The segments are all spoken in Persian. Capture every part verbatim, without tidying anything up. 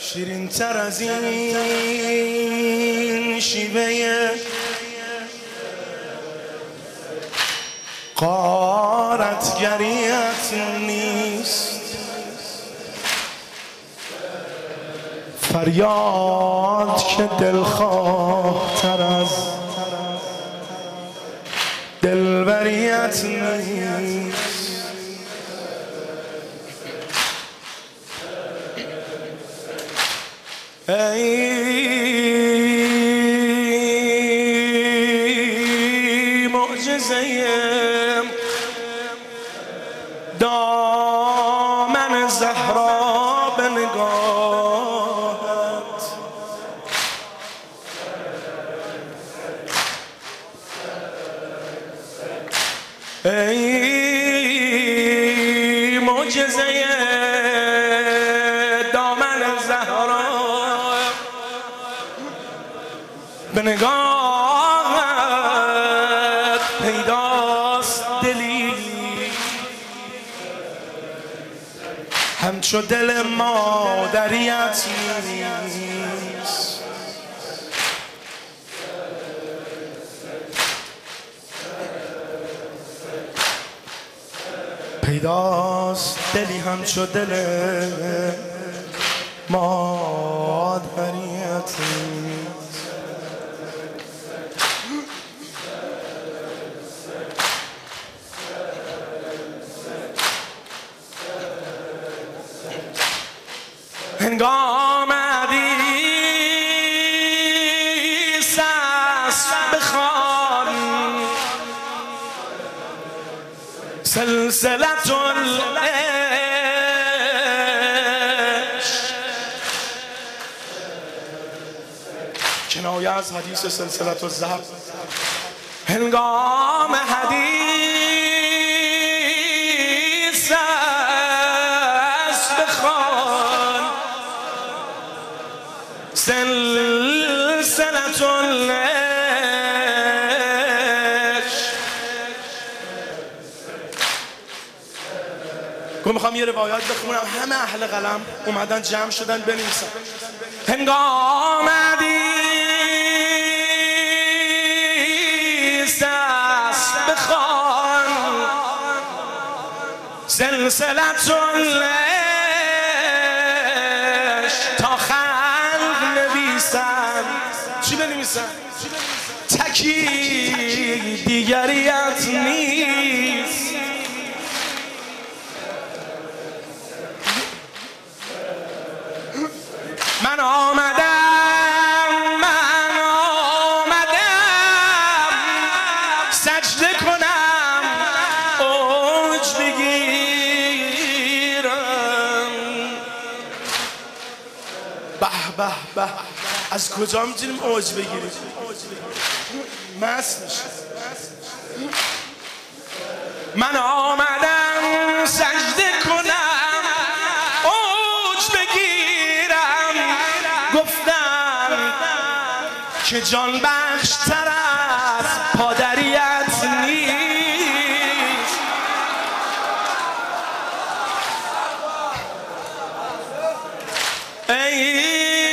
شیرین تر از این شیوه غارتگریت نیست. فریاد که دلخواه تر از دلبریت نیست. ای معجزه دامن زهرا به نگاهت، ای معجزه دامن زهرا به نگاهت، پیداست دلی همچو دل مادریت نیست. پیداست دلی همچو دل مادریت نیست. هنگام حدیث است بخوان سلسلة العشق. کنایه از حدیث سلسلة الذهب. هنگام حدیث است بخوان سلسلة العشق. گفت میخوام یه روایت بخونم، همه اهل قلم اومدن جمع شدن بنویسن. هنگام حدیث است بخوان سلسلة العشق. تا خلق نویسن چی بنویسن؟ تکی دیگریت نیست. من آمدم من آمدم سجده کنم اوج بگیرم. به به به، از کجا میتونیم اوج بگیریم؟ مست میشه. من آمدم سجده کنم اوج بگیرم. گفتم که جان بخش تر از پادریت نیست. ای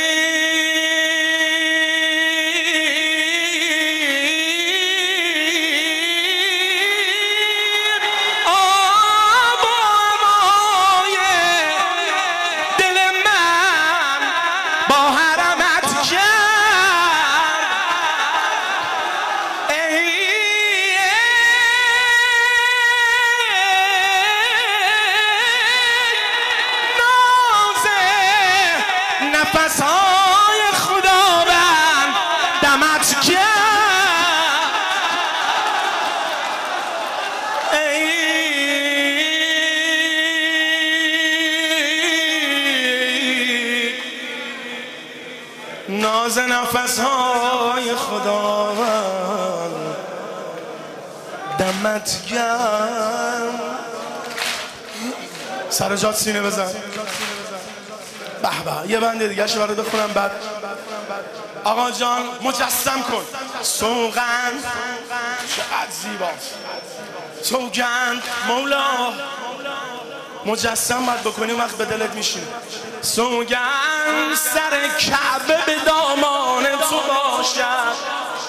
نفس‌های خداوند دمت کرد. ای ناز نفس‌های خداوند دمت کرد. سر جات سینه بزن. به به، یه بنده دیگه شو برات بخونم بعد. آقا جان مجسم کن سوگند، چقدر زیباست. سوگند مولا مجسم باید بکنی وقت به دلت میشینه. سوگند سر کعبه به دامان تو باشد،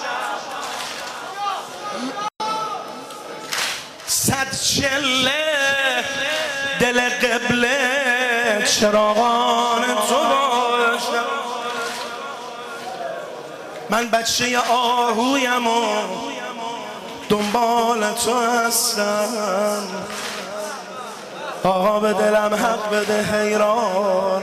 صد چله دل قبله چراغان تو باشد. من بچه آهویم و دنبال تو هستم، آقا به دلم حق بده حیران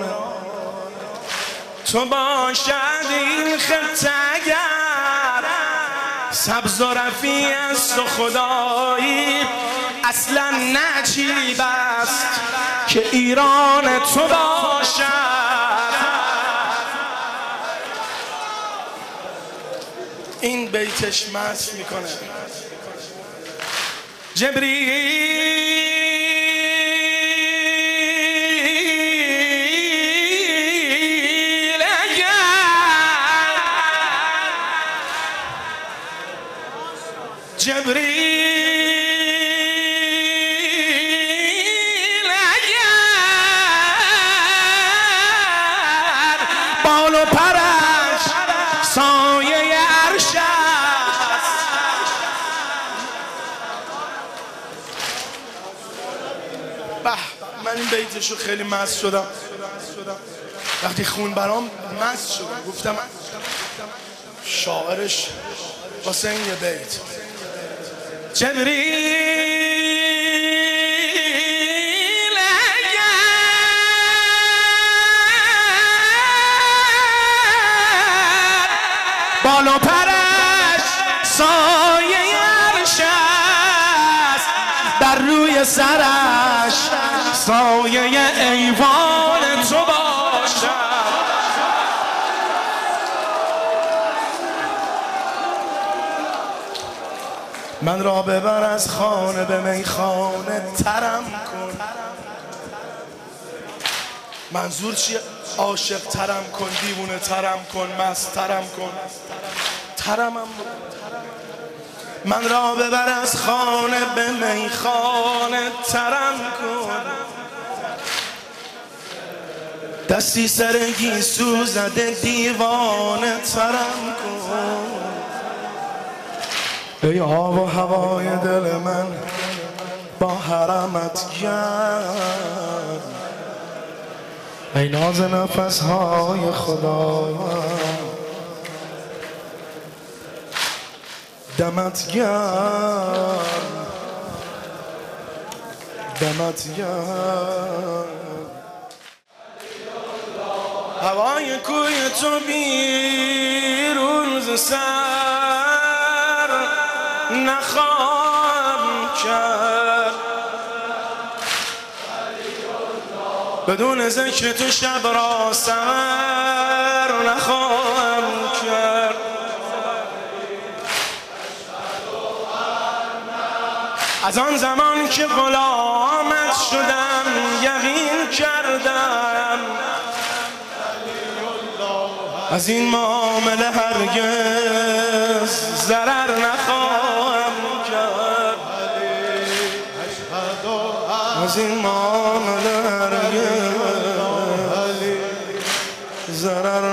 تو باشد. این خطه اگر سبز و رفیع است و خدایی اصلا نجیب است که ایران تو باشد. این بیتش مست میکنه. جبریل اگر جبریل اگر بال و پرش سایه عرش است، به من این بیتشو خیلی مست شدم. وقتی خون برام مست شدم گفتم شاعرش واسه این یه بیت. جبریل اگر بال و پرش سایه عرش است، در روی سرش سایه ایوان تو باشد. من را ببر از خانه به میخانه ترم کن. منظور چیه؟ عاشق ترم کن، دیوونه ترم کن، مست ترم کن، ترمم. من را ببر از خانه به میخانه ترم کن، دستی سر گیسو زده دیوانه ترم کن. ای آب و هوای دل من با حرمت گرم، ای ناز نفس های خدا دمت گرم، دمت گرم. هوای کوی تو بیرون ز سر نخواهم کرد، بدون ذکر تو شب را سحر نخواهم کرد. از آن زمان که غلامت شدم یقین کردم، از این معامله هرگز ضرر نخواهم کرد، از این معامله هرگز ضرر